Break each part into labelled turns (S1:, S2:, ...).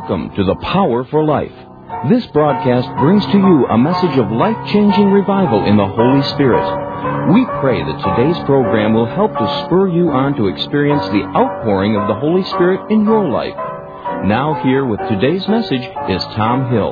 S1: Welcome to The Power for Life. This broadcast brings to you a message of life-changing revival in the Holy Spirit. We pray that today's program will help to spur you on to experience the outpouring of the Holy Spirit in your life. Now here with today's message is Tom Hill.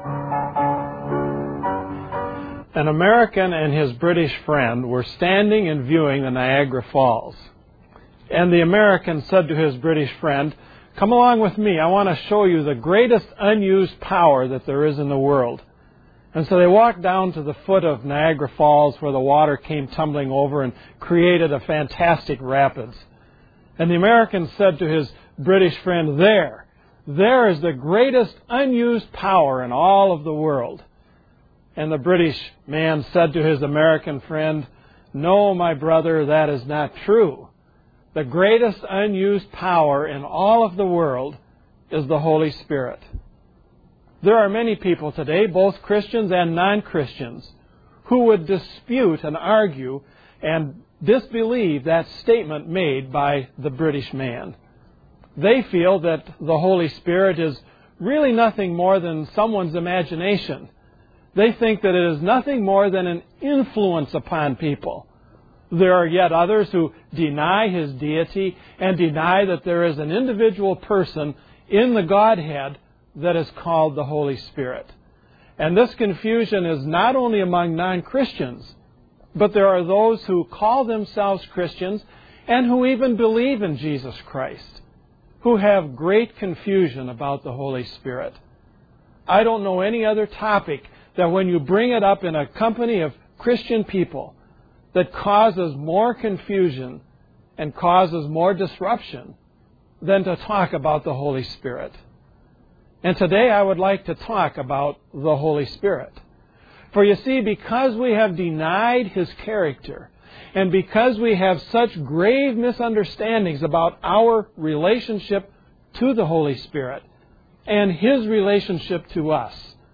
S2: An American and his British friend were standing and viewing the Niagara Falls. And the American said to his British friend, "Come along with me. I want to show you the greatest unused power that there is in the world." And so they walked down to the foot of Niagara Falls where the water came tumbling over and created a fantastic rapids. And the American said to his British friend, there is the greatest unused power in all of the world." And the British man said to his American friend, "No, my brother, that is not true. The greatest unused power in all of the world is the Holy Spirit." There are many people today, both Christians and non-Christians, who would dispute and argue and disbelieve that statement made by the British man. They feel that the Holy Spirit is really nothing more than someone's imagination. They think that it is nothing more than an influence upon people. There are yet others who deny His deity and deny that there is an individual person in the Godhead that is called the Holy Spirit. And this confusion is not only among non-Christians, but there are those who call themselves Christians and who even believe in Jesus Christ, who have great confusion about the Holy Spirit. I don't know any other topic that when you bring it up in a company of Christian people that causes more confusion and causes more disruption than to talk about the Holy Spirit. And today I would like to talk about the Holy Spirit. For you see, because we have denied His character, and because we have such grave misunderstandings about our relationship to the Holy Spirit and His relationship to us,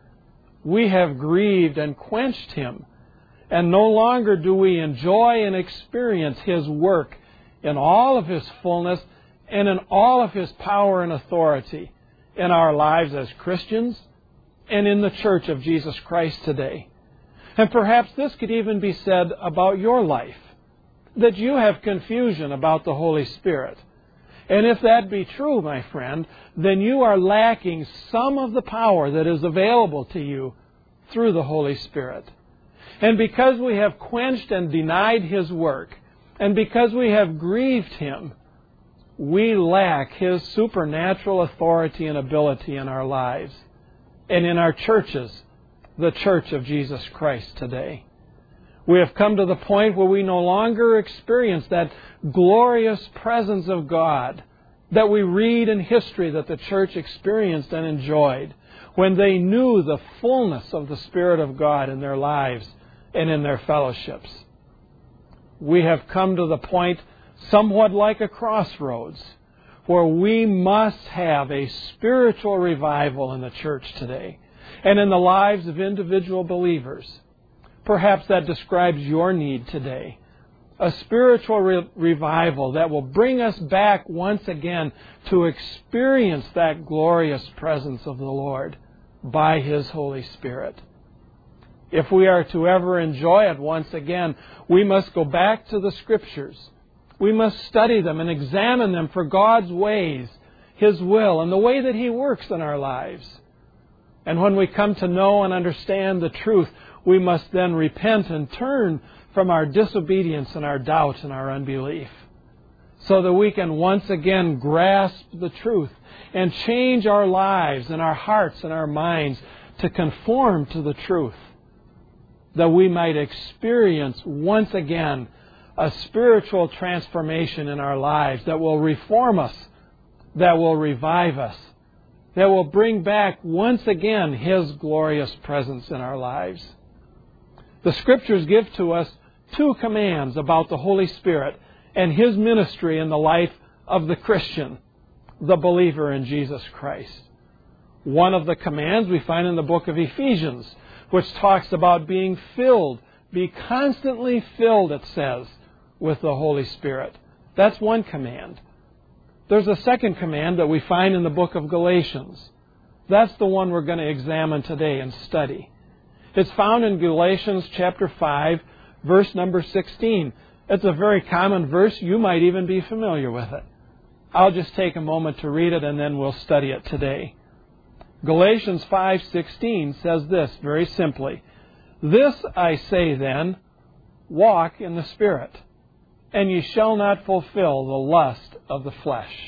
S2: we have grieved and quenched Him. And no longer do we enjoy and experience His work in all of His fullness and in all of His power and authority in our lives as Christians and in the Church of Jesus Christ today. And perhaps this could even be said about your life, that you have confusion about the Holy Spirit. And if that be true, my friend, then you are lacking some of the power that is available to you through the Holy Spirit. And because we have quenched and denied His work, and because we have grieved Him, we lack His supernatural authority and ability in our lives and in our churches, the Church of Jesus Christ today. We have come to the point where we no longer experience that glorious presence of God that we read in history that the church experienced and enjoyed when they knew the fullness of the Spirit of God in their lives and in their fellowships. We have come to the point, somewhat like a crossroads, where we must have a spiritual revival in the church today and in the lives of individual believers. Perhaps that describes your need today. A spiritual revival that will bring us back once again to experience that glorious presence of the Lord by His Holy Spirit. If we are to ever enjoy it once again, we must go back to the Scriptures. We must study them and examine them for God's ways, His will, and the way that He works in our lives. And when we come to know and understand the truth, we must then repent and turn from our disobedience and our doubt and our unbelief, so that we can once again grasp the truth and change our lives and our hearts and our minds to conform to the truth, that we might experience once again a spiritual transformation in our lives that will reform us, that will revive us, that will bring back once again His glorious presence in our lives. The Scriptures give to us two commands about the Holy Spirit and His ministry in the life of the Christian, the believer in Jesus Christ. One of the commands we find in the book of Ephesians, which talks about being filled, be constantly filled, it says, with the Holy Spirit. That's one command. There's a second command that we find in the book of Galatians, That's the one we're going to examine today and study. It's found in Galatians chapter 5, verse number 16. It's a very common verse. You might even be familiar with it. I'll just take a moment to read it and then we'll study it today. Galatians 5:16 says this very simply. This I say then, walk in the Spirit, and ye shall not fulfill the lust of the flesh.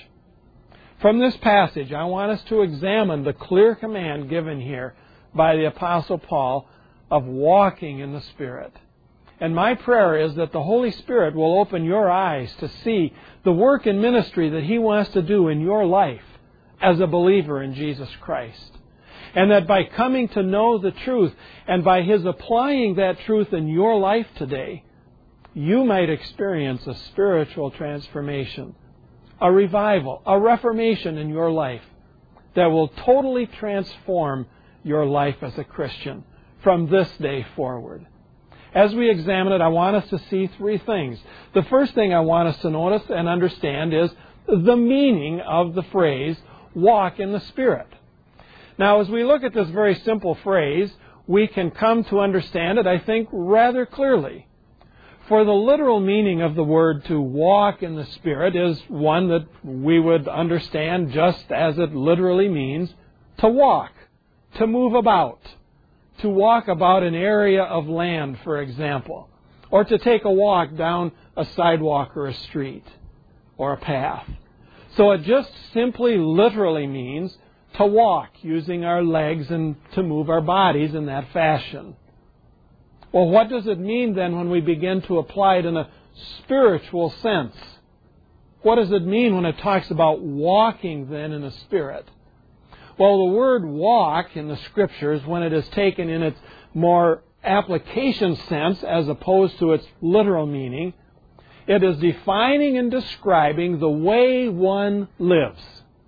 S2: From this passage, I want us to examine the clear command given here by the Apostle Paul of walking in the Spirit. And my prayer is that the Holy Spirit will open your eyes to see the work and ministry that He wants to do in your life as a believer in Jesus Christ. And that by coming to know the truth and by His applying that truth in your life today, you might experience a spiritual transformation, a revival, a reformation in your life that will totally transform your life as a Christian from this day forward. As we examine it, I want us to see three things. The first thing I want us to notice and understand is the meaning of the phrase, walk in the Spirit. Now, as we look at this very simple phrase, we can come to understand it, I think, rather clearly. For the literal meaning of the word to walk in the Spirit is one that we would understand just as it literally means to walk, to move about, to walk about an area of land, for example, or to take a walk down a sidewalk or a street or a path. So it just simply literally means to walk using our legs and to move our bodies in that fashion. Well, what does it mean then when we begin to apply it in a spiritual sense? What does it mean when it talks about walking then in the Spirit? Well, the word walk in the Scriptures, when it is taken in its more application sense as opposed to its literal meaning, it is defining and describing the way one lives.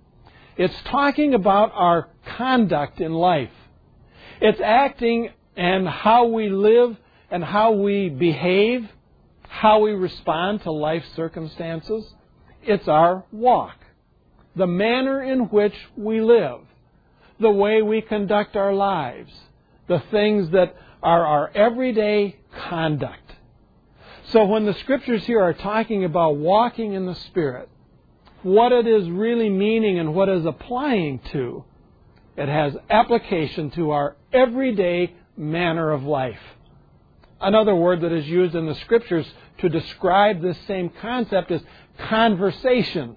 S2: It's talking about our conduct in life. It's acting and how we live and how we behave, how we respond to life circumstances. It's our walk, the manner in which we live, the way we conduct our lives, the things that are our everyday conduct. So when the Scriptures here are talking about walking in the Spirit, what it is really meaning and what it is applying to, it has application to our everyday manner of life. Another word that is used in the Scriptures to describe this same concept is conversation.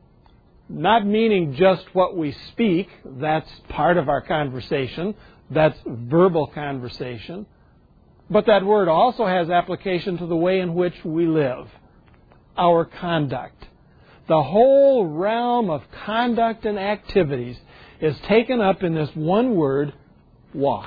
S2: Not meaning just what we speak, that's part of our conversation, that's verbal conversation. But that word also has application to the way in which we live, our conduct. The whole realm of conduct and activities is taken up in this one word, walk.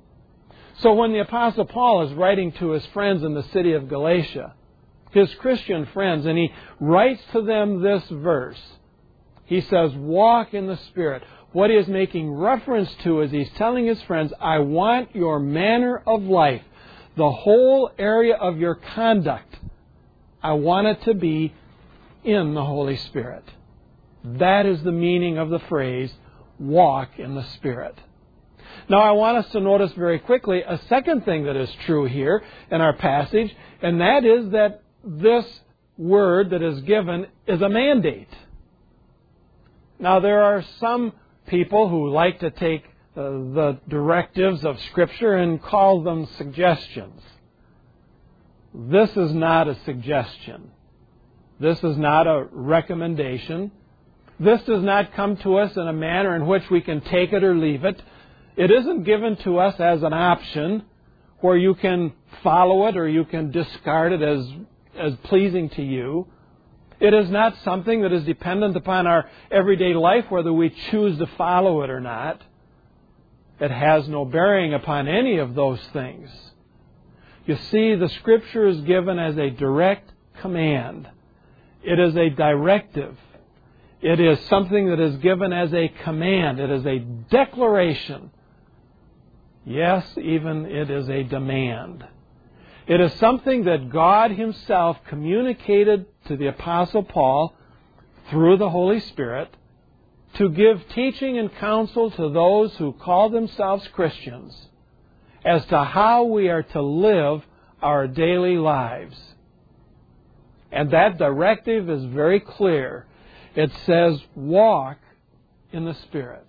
S2: So when the Apostle Paul is writing to his friends in the city of Galatia, his Christian friends, and he writes to them this verse, he says, walk in the Spirit. What he is making reference to is he's telling his friends, I want your manner of life, the whole area of your conduct, I want it to be in the Holy Spirit. That is the meaning of the phrase, walk in the Spirit. Now I want us to notice very quickly a second thing that is true here in our passage, and that is that this word that is given is a mandate. Now there are some people who like to take the directives of Scripture and call them suggestions. This is not a suggestion. This is not a recommendation. This does not come to us in a manner in which we can take it or leave it. It isn't given to us as an option where you can follow it or you can discard it as pleasing to you. It is not something that is dependent upon our everyday life, whether we choose to follow it or not. It has no bearing upon any of those things. You see, the Scripture is given as a direct command. It is a directive. It is something that is given as a command. It is a declaration. Yes, even it is a demand. It is something that God Himself communicated to the Apostle Paul through the Holy Spirit to give teaching and counsel to those who call themselves Christians as to how we are to live our daily lives. And that directive is very clear. It says, walk in the Spirit.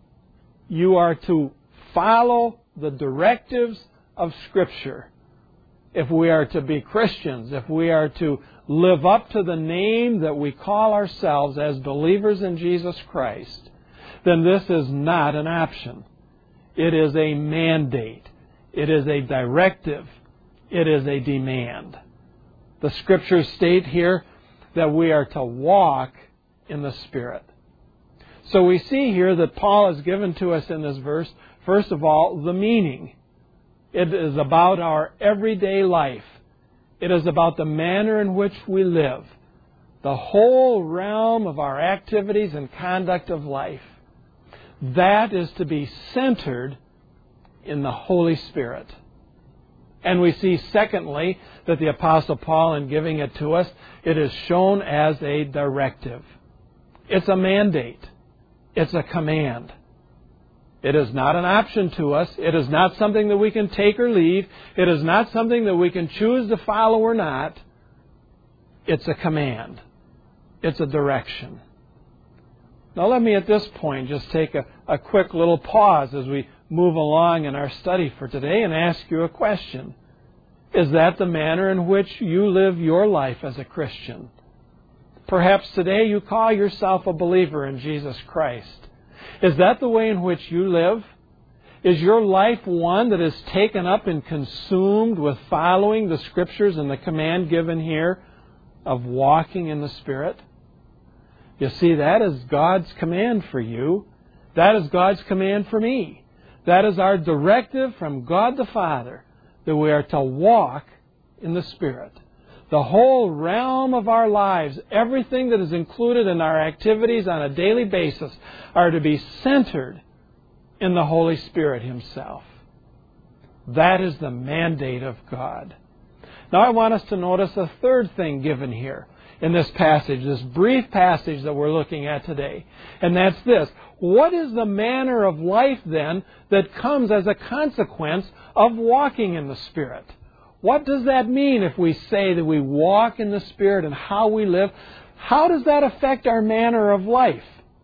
S2: You are to follow the directives of Scripture. If we are to be Christians, if we are to live up to the name that we call ourselves as believers in Jesus Christ, then this is not an option. It is a mandate. It is a directive. It is a demand. The Scriptures state here that we are to walk in the Spirit. So we see here that Paul has given to us in this verse, first of all, the meaning. It is about our everyday life. It is about the manner in which we live. The whole realm of our activities and conduct of life. That is to be centered in the Holy Spirit. And we see, secondly, that the Apostle Paul, in giving it to us, it is shown as a directive. It's a mandate. It's a command. It is not an option to us. It is not something that we can take or leave. It is not something that we can choose to follow or not. It's a command. It's a direction. Now let me at this point just take a quick little pause as we move along in our study for today and ask you a question. Is that the manner in which you live your life as a Christian? Perhaps today you call yourself a believer in Jesus Christ. Is that the way in which you live? Is your life one that is taken up and consumed with following the Scriptures and the command given here of walking in the Spirit? You see, that is God's command for you. That is God's command for me. That is our directive from God the Father, that we are to walk in the Spirit. The whole realm of our lives, everything that is included in our activities on a daily basis, are to be centered in the Holy Spirit Himself. That is the mandate of God. Now I want us to notice a third thing given here in this passage, this brief passage that we're looking at today. And that's this. What is the manner of life then that comes as a consequence of walking in the Spirit? What does that mean if we say that we walk in the Spirit and how we live? How does that affect our manner of life?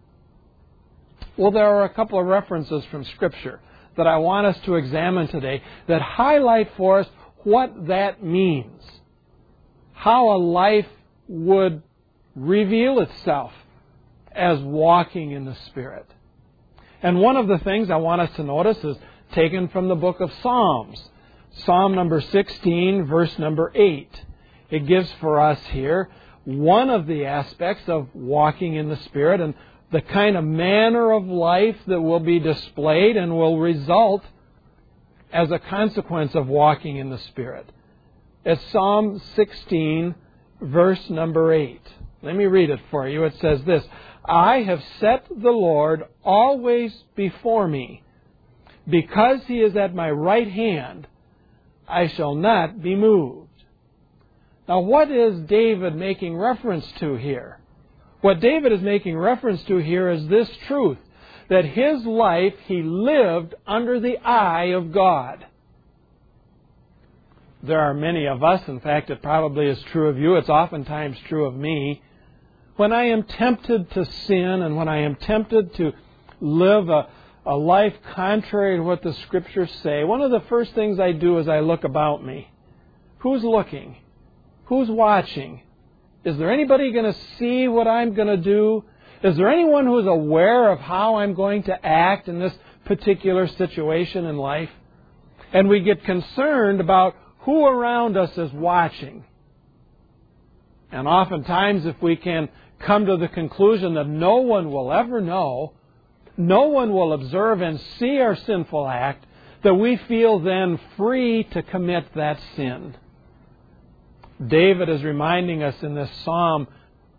S2: Well, there are a couple of references from Scripture that I want us to examine today that highlight for us what that means. How a life would reveal itself as walking in the Spirit. And one of the things I want us to notice is taken from the book of Psalms. Psalm number 16, verse number 8. It gives for us here one of the aspects of walking in the Spirit and the kind of manner of life that will be displayed and will result as a consequence of walking in the Spirit. It's Psalm 16, verse number 8. Let me read it for you. It says this, I have set the Lord always before me. Because He is at my right hand, I shall not be moved. Now, what is David making reference to here? What David is making reference to here is this truth, that his life he lived under the eye of God. There are many of us, in fact, it probably is true of you, it's oftentimes true of me, when I am tempted to sin and when I am tempted to live a life contrary to what the Scriptures say, one of the first things I do is I look about me. Who's looking? Who's watching? Is there anybody going to see what I'm going to do? Is there anyone who's aware of how I'm going to act in this particular situation in life? And we get concerned about who around us is watching. And oftentimes, if we can come to the conclusion that no one will ever know, no one will observe and see our sinful act, that we feel then free to commit that sin. David is reminding us in this Psalm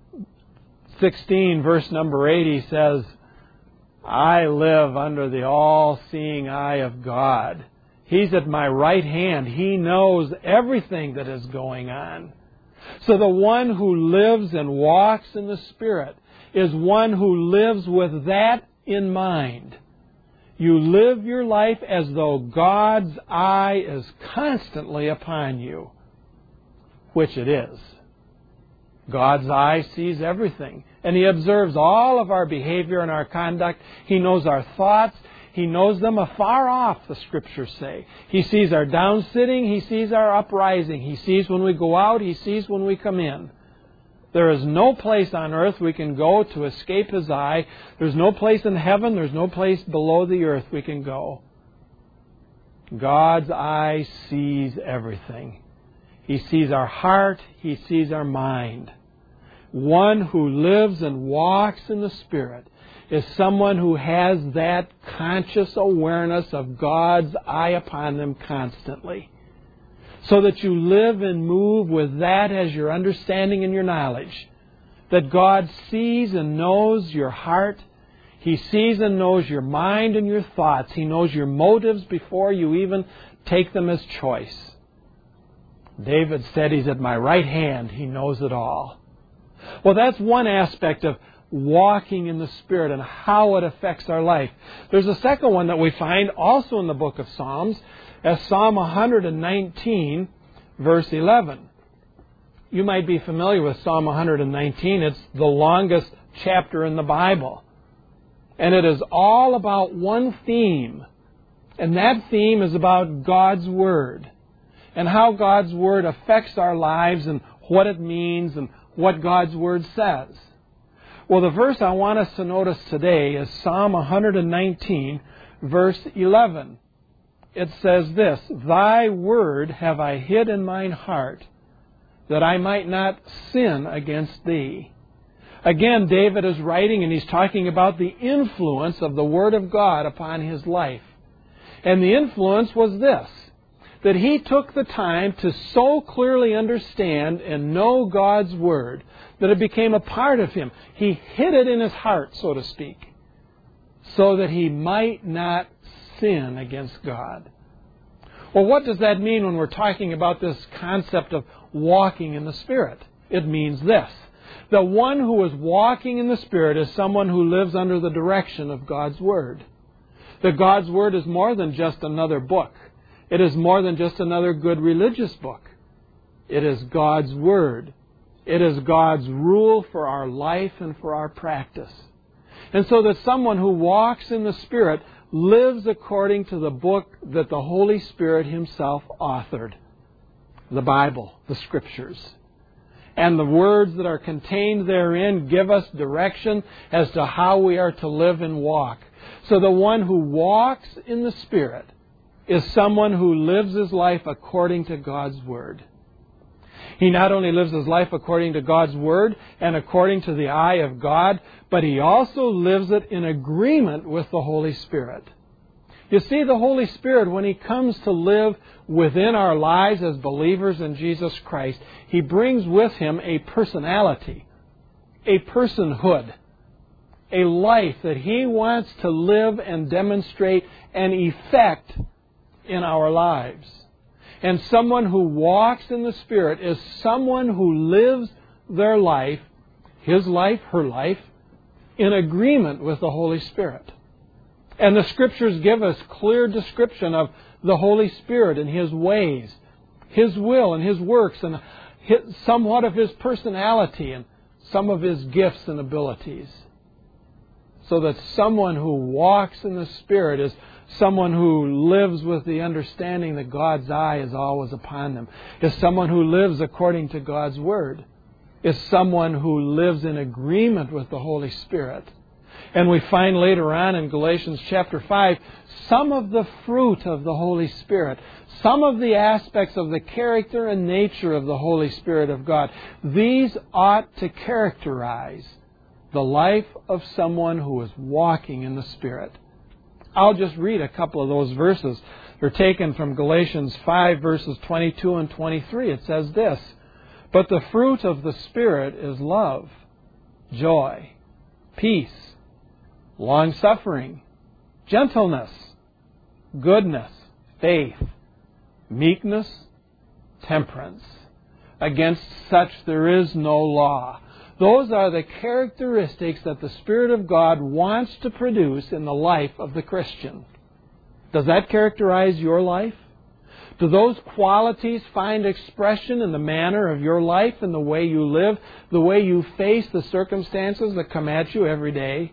S2: 16, verse number 8, he says, I live under the all-seeing eye of God. He's at my right hand. He knows everything that is going on. So the one who lives and walks in the Spirit is one who lives with that in mind. You live your life as though God's eye is constantly upon you, which it is. God's eye sees everything, and He observes all of our behavior and our conduct. He knows our thoughts. He knows them afar off, the Scriptures say. He sees our downsitting. He sees our uprising. He sees when we go out. He sees when we come in. There is no place on earth we can go to escape His eye. There's no place in heaven. There's no place below the earth we can go. God's eye sees everything. He sees our heart. He sees our mind. One who lives and walks in the Spirit is someone who has that conscious awareness of God's eye upon them constantly. So that you live and move with that as your understanding and your knowledge. That God sees and knows your heart. He sees and knows your mind and your thoughts. He knows your motives before you even take them as choice. David said He's at my right hand. He knows it all. Well, that's one aspect of walking in the Spirit and how it affects our life. There's a second one that we find also in the book of Psalms, as Psalm 119, verse 11. You might be familiar with Psalm 119. It's the longest chapter in the Bible. And it is all about one theme. And that theme is about God's Word. And how God's Word affects our lives and what it means and what God's Word says. Well, the verse I want us to notice today is Psalm 119, verse 11. It says this, Thy word have I hid in mine heart, that I might not sin against Thee. Again, David is writing and he's talking about the influence of the Word of God upon his life. And the influence was this, that he took the time to so clearly understand and know God's Word that it became a part of him. He hid it in his heart, so to speak, so that he might not sin against God. Well, what does that mean when we're talking about this concept of walking in the Spirit? It means this. The one who is walking in the Spirit is someone who lives under the direction of God's Word. That God's Word is more than just another book. It is more than just another good religious book. It is God's Word. It is God's rule for our life and for our practice. And so that someone who walks in the Spirit lives according to the book that the Holy Spirit Himself authored. The Bible, the Scriptures. And the words that are contained therein give us direction as to how we are to live and walk. So the one who walks in the Spirit is someone who lives his life according to God's Word. He not only lives his life according to God's Word and according to the eye of God, but he also lives it in agreement with the Holy Spirit. You see, the Holy Spirit, when He comes to live within our lives as believers in Jesus Christ, He brings with Him a personality, a personhood, a life that He wants to live and demonstrate and effect in our lives. And someone who walks in the Spirit is someone who lives their life, his life, her life, in agreement with the Holy Spirit. And the Scriptures give us clear description of the Holy Spirit and His ways, His will and His works, and somewhat of His personality and some of His gifts and abilities. So that someone who walks in the Spirit is someone who lives with the understanding that God's eye is always upon them. Is someone who lives according to God's Word. Is someone who lives in agreement with the Holy Spirit. And we find later on in Galatians chapter 5 some of the fruit of the Holy Spirit. Some of the aspects of the character and nature of the Holy Spirit of God. These ought to characterize the life of someone who is walking in the Spirit. I'll just read a couple of those verses. They're taken from Galatians 5, verses 22 and 23. It says this, But the fruit of the Spirit is love, joy, peace, long-suffering, gentleness, goodness, faith, meekness, temperance. Against such there is no law. Those are the characteristics that the Spirit of God wants to produce in the life of the Christian. Does that characterize your life? Do those qualities find expression in the manner of your life and the way you live, the way you face the circumstances that come at you every day?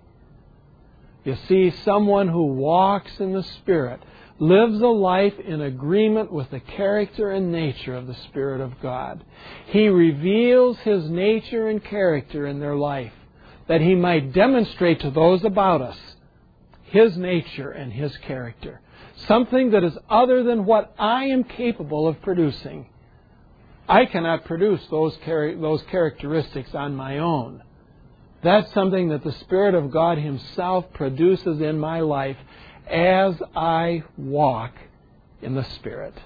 S2: You see, someone who walks in the Spirit lives a life in agreement with the character and nature of the Spirit of God. He reveals His nature and character in their life, that He might demonstrate to those about us His nature and His character. Something that is other than what I am capable of producing. I cannot produce those characteristics on my own. That's something that the Spirit of God Himself produces in my life as I walk in the Spirit.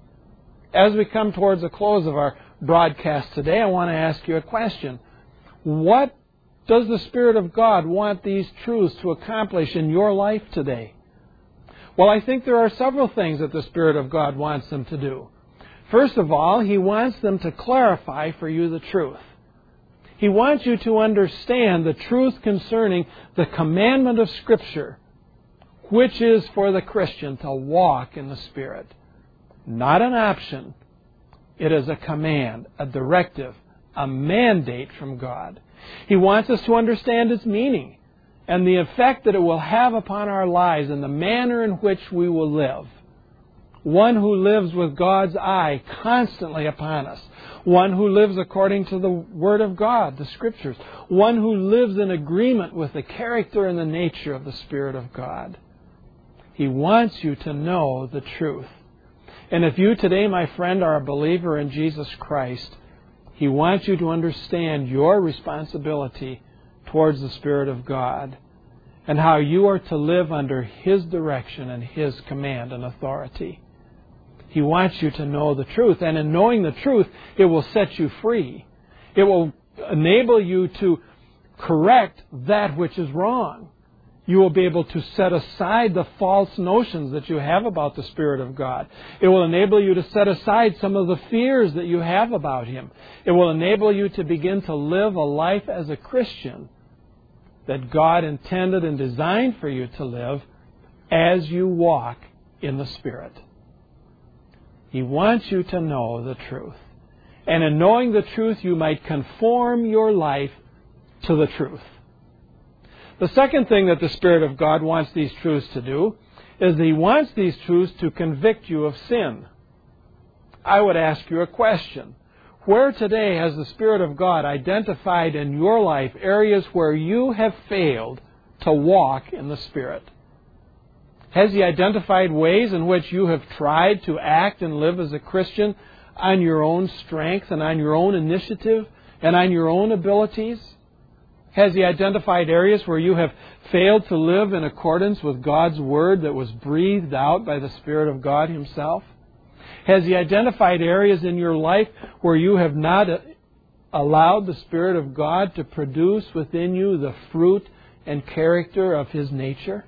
S2: As we come towards the close of our broadcast today, I want to ask you a question. What does the Spirit of God want these truths to accomplish in your life today? Well, I think there are several things that the Spirit of God wants them to do. First of all, He wants them to clarify for you the truth. He wants you to understand the truth concerning the commandment of Scripture, which is for the Christian to walk in the Spirit. Not an option. It is a command, a directive, a mandate from God. He wants us to understand its meaning and the effect that it will have upon our lives and the manner in which we will live. One who lives with God's eye constantly upon us. One who lives according to the Word of God, the Scriptures. One who lives in agreement with the character and the nature of the Spirit of God. He wants you to know the truth. And if you today, my friend, are a believer in Jesus Christ, He wants you to understand your responsibility towards the Spirit of God and how you are to live under His direction and His command and authority. He wants you to know the truth, and in knowing the truth, it will set you free. It will enable you to correct that which is wrong. You will be able to set aside the false notions that you have about the Spirit of God. It will enable you to set aside some of the fears that you have about Him. It will enable you to begin to live a life as a Christian that God intended and designed for you to live as you walk in the Spirit. He wants you to know the truth. And in knowing the truth, you might conform your life to the truth. The second thing that the Spirit of God wants these truths to do is He wants these truths to convict you of sin. I would ask you a question. Where today has the Spirit of God identified in your life areas where you have failed to walk in the Spirit? Has He identified ways in which you have tried to act and live as a Christian on your own strength and on your own initiative and on your own abilities? Has He identified areas where you have failed to live in accordance with God's Word that was breathed out by the Spirit of God Himself? Has He identified areas in your life where you have not allowed the Spirit of God to produce within you the fruit and character of His nature?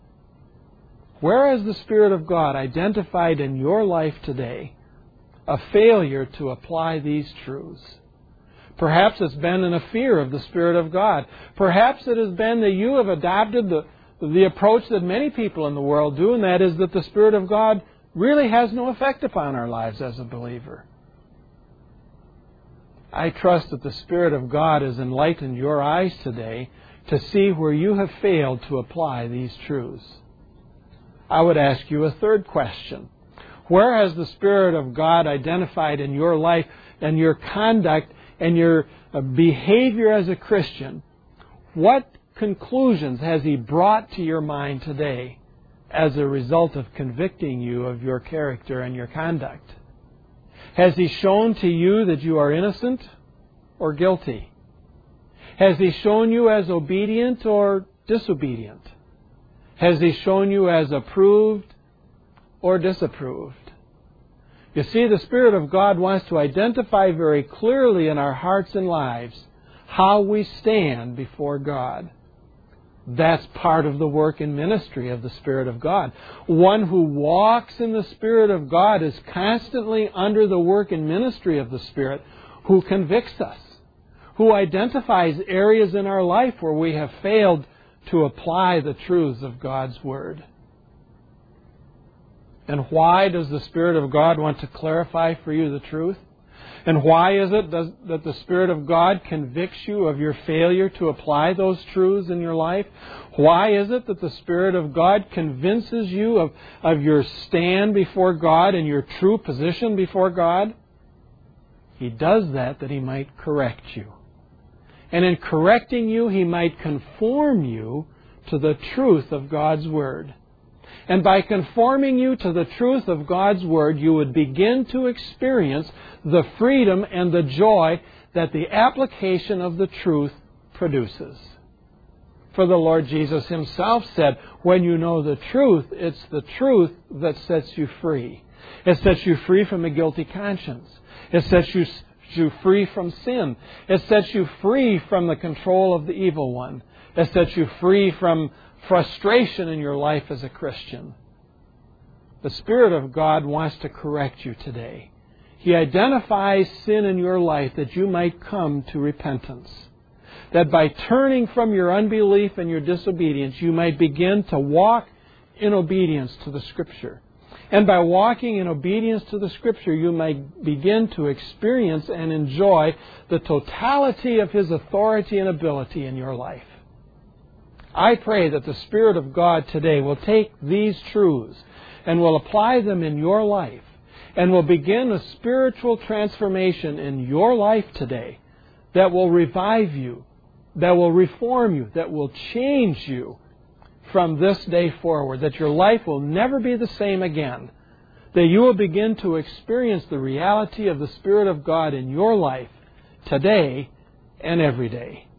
S2: Where has the Spirit of God identified in your life today a failure to apply these truths? Perhaps it's been in a fear of the Spirit of God. Perhaps it has been that you have adopted the approach that many people in the world do, and that is that the Spirit of God really has no effect upon our lives as a believer. I trust that the Spirit of God has enlightened your eyes today to see where you have failed to apply these truths. I would ask you a third question. Where has the Spirit of God identified in your life and your conduct and your behavior as a Christian? What conclusions has He brought to your mind today as a result of convicting you of your character and your conduct? Has He shown to you that you are innocent or guilty? Has He shown you as obedient or disobedient? Has He shown you as approved or disapproved? You see, the Spirit of God wants to identify very clearly in our hearts and lives how we stand before God. That's part of the work and ministry of the Spirit of God. One who walks in the Spirit of God is constantly under the work and ministry of the Spirit, who convicts us, who identifies areas in our life where we have failed to apply the truths of God's Word. And why does the Spirit of God want to clarify for you the truth? And why is it that the Spirit of God convicts you of your failure to apply those truths in your life? Why is it that the Spirit of God convinces you of your stand before God and your true position before God? He does that He might correct you. And in correcting you, He might conform you to the truth of God's Word. And by conforming you to the truth of God's Word, you would begin to experience the freedom and the joy that the application of the truth produces. For the Lord Jesus Himself said, when you know the truth, it's the truth that sets you free. It sets you free from a guilty conscience. It sets you free from sin. It sets you free from the control of the evil one. It sets you free from frustration in your life as a Christian. The Spirit of God wants to correct you today. He identifies sin in your life that you might come to repentance. That by turning from your unbelief and your disobedience, you might begin to walk in obedience to the Scripture. And by walking in obedience to the Scripture, you might begin to experience and enjoy the totality of His authority and ability in your life. I pray that the Spirit of God today will take these truths and will apply them in your life and will begin a spiritual transformation in your life today that will revive you, that will reform you, that will change you from this day forward, that your life will never be the same again, that you will begin to experience the reality of the Spirit of God in your life today and every day.